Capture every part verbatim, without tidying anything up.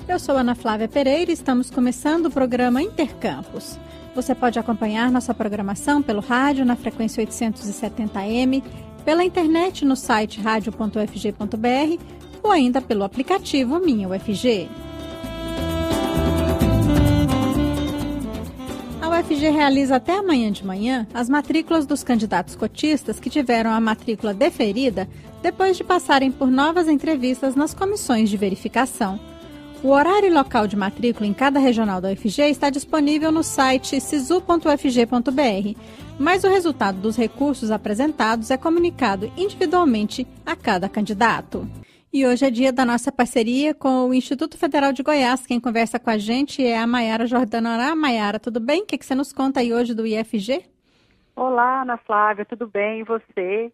Eu sou Ana Flávia Pereira e estamos começando o programa Intercampus. Você pode acompanhar nossa programação pelo rádio na frequência oitocentos e setenta A M, pela internet no site rádio ponto u f g ponto b r ou ainda pelo aplicativo Minha U F G. A U F G realiza até amanhã de manhã as matrículas dos candidatos cotistas que tiveram a matrícula deferida depois de passarem por novas entrevistas nas comissões de verificação. O horário e local de matrícula em cada regional da U F G está disponível no site sisu ponto u f g ponto b r, mas o resultado dos recursos apresentados é comunicado individualmente a cada candidato. E hoje é dia da nossa parceria com o Instituto Federal de Goiás. Quem conversa com a gente é a Maiara Jordano. Olá, Maiara, tudo bem? O que você nos conta aí hoje do I F G? Olá, Ana Flávia, tudo bem? E você?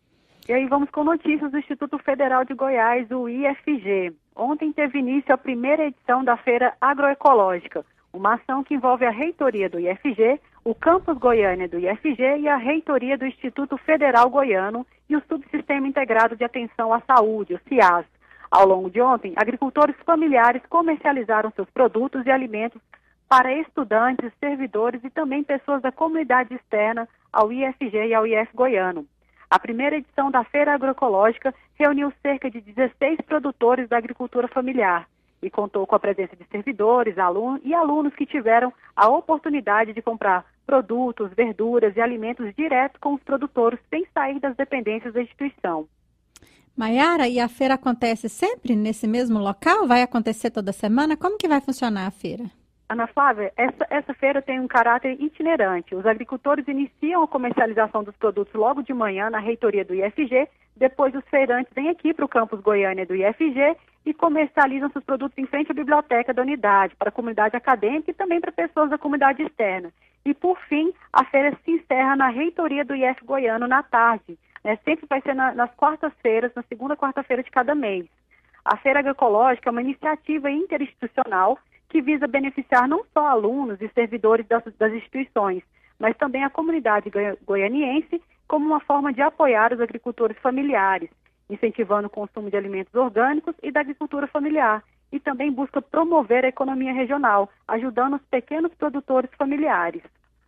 E aí vamos com notícias do Instituto Federal de Goiás, o I F G. Ontem teve início a primeira edição da Feira Agroecológica, uma ação que envolve a reitoria do I F G, o Campus Goiânia do I F G e a reitoria do Instituto Federal Goiano e o Subsistema Integrado de Atenção à Saúde, o CIAS. Ao longo de ontem, agricultores familiares comercializaram seus produtos e alimentos para estudantes, servidores e também pessoas da comunidade externa ao I F G e ao I F Goiano. A primeira edição da Feira Agroecológica reuniu cerca de dezesseis produtores da agricultura familiar e contou com a presença de servidores, alunos e alunos que tiveram a oportunidade de comprar produtos, verduras e alimentos direto com os produtores sem sair das dependências da instituição. Maiara, e a feira acontece sempre nesse mesmo local? Vai acontecer toda semana? Como que vai funcionar a feira? Ana Flávia, essa, essa feira tem um caráter itinerante. Os agricultores iniciam a comercialização dos produtos logo de manhã na reitoria do I F G, depois os feirantes vêm aqui para o campus Goiânia do I F G e comercializam seus produtos em frente à biblioteca da unidade, para a comunidade acadêmica e também para pessoas da comunidade externa. E, por fim, a feira se encerra na reitoria do I F Goiano na tarde. Né? Sempre vai ser na, nas quartas-feiras, na segunda quarta-feira de cada mês. A Feira Agroecológica é uma iniciativa interinstitucional que visa beneficiar não só alunos e servidores das, das instituições, mas também a comunidade goianiense como uma forma de apoiar os agricultores familiares, incentivando o consumo de alimentos orgânicos e da agricultura familiar, e também busca promover a economia regional, ajudando os pequenos produtores familiares.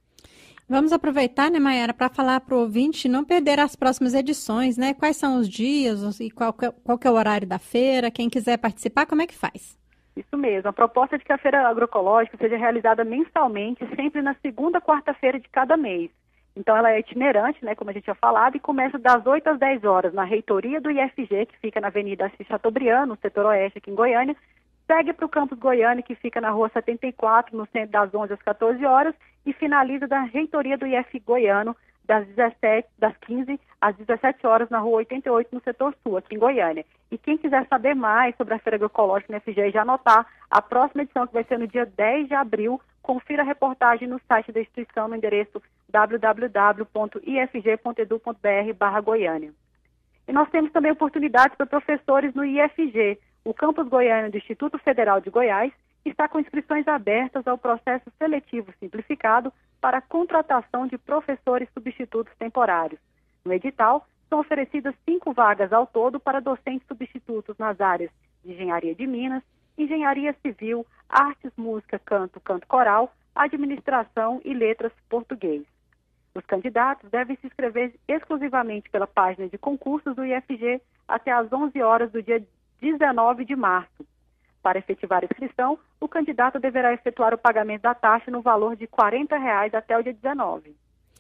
Vamos aproveitar, né, Maiara, para falar para o ouvinte não perder as próximas edições, né? Quais são os dias e qual que, é, qual que é o horário da feira? Quem quiser participar, como é que faz? Isso mesmo. A proposta é de que a Feira Agroecológica seja realizada mensalmente, sempre na segunda quarta-feira de cada mês. Então, ela é itinerante, né, como a gente já falado, e começa das oito às dez horas na reitoria do I F G, que fica na Avenida Assis Chateaubriand, no setor oeste aqui em Goiânia, segue para o campus Goiânia, que fica na Rua setenta e quatro, no centro, das onze às quatorze horas, e finaliza da reitoria do I F Goiano, das, dezessete, das quinze às dezessete horas, na Rua oitenta e oito, no setor sul, aqui em Goiânia. E quem quiser saber mais sobre a Feira Agroecológica no I F G e já anotar a próxima edição, que vai ser no dia dez de abril, confira a reportagem no site da instituição no endereço w w w ponto i f g ponto e d u ponto b r barra Goiânia. E nós temos também oportunidades para professores no I F G. O Campus Goiânia do Instituto Federal de Goiás está com inscrições abertas ao processo seletivo simplificado para a contratação de professores substitutos temporários. No edital, são oferecidas cinco vagas ao todo para docentes substitutos nas áreas de Engenharia de Minas, Engenharia Civil, Artes, Música, Canto, Canto Coral, Administração e Letras Português. Os candidatos devem se inscrever exclusivamente pela página de concursos do I F G até às onze horas do dia dezenove de março. Para efetivar a inscrição, o candidato deverá efetuar o pagamento da taxa no valor de quarenta reais até o dia dezenove.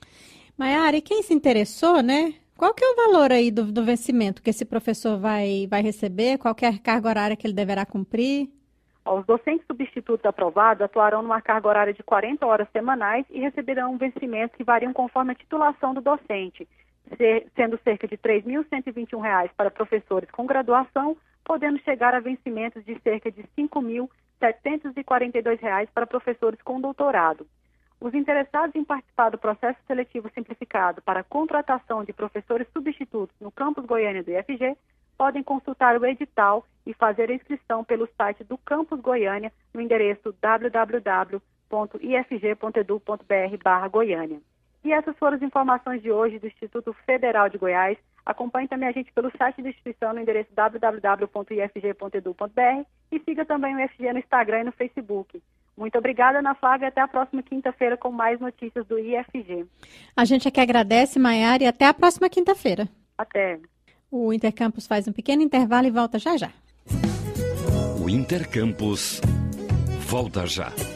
Maiara, e quem se interessou, né? Qual que é o valor aí do, do vencimento que esse professor vai, vai receber? Qual que é a carga horária que ele deverá cumprir? Os docentes substitutos aprovados atuarão numa carga horária de quarenta horas semanais e receberão vencimentos que variam conforme a titulação do docente, sendo cerca de três mil cento e vinte e um reais para professores com graduação, podendo chegar a vencimentos de cerca de cinco mil setecentos e quarenta e dois reais para professores com doutorado. Os interessados em participar do processo seletivo simplificado para a contratação de professores substitutos no campus Goiânia do I F G podem consultar o edital e fazer a inscrição pelo site do Campus Goiânia no endereço w w w ponto i f g ponto e d u ponto b r barra Goiânia. E essas foram as informações de hoje do Instituto Federal de Goiás. Acompanhe também a gente pelo site da instituição no endereço w w w ponto i f g ponto e d u ponto b r e siga também o I F G no Instagram e no Facebook. Muito obrigada, Ana Flávia, e até a próxima quinta-feira com mais notícias do I F G. A gente aqui agradece, Maiara, e até a próxima quinta-feira. Até. O Intercampus faz um pequeno intervalo e volta já já. O Intercampus volta já.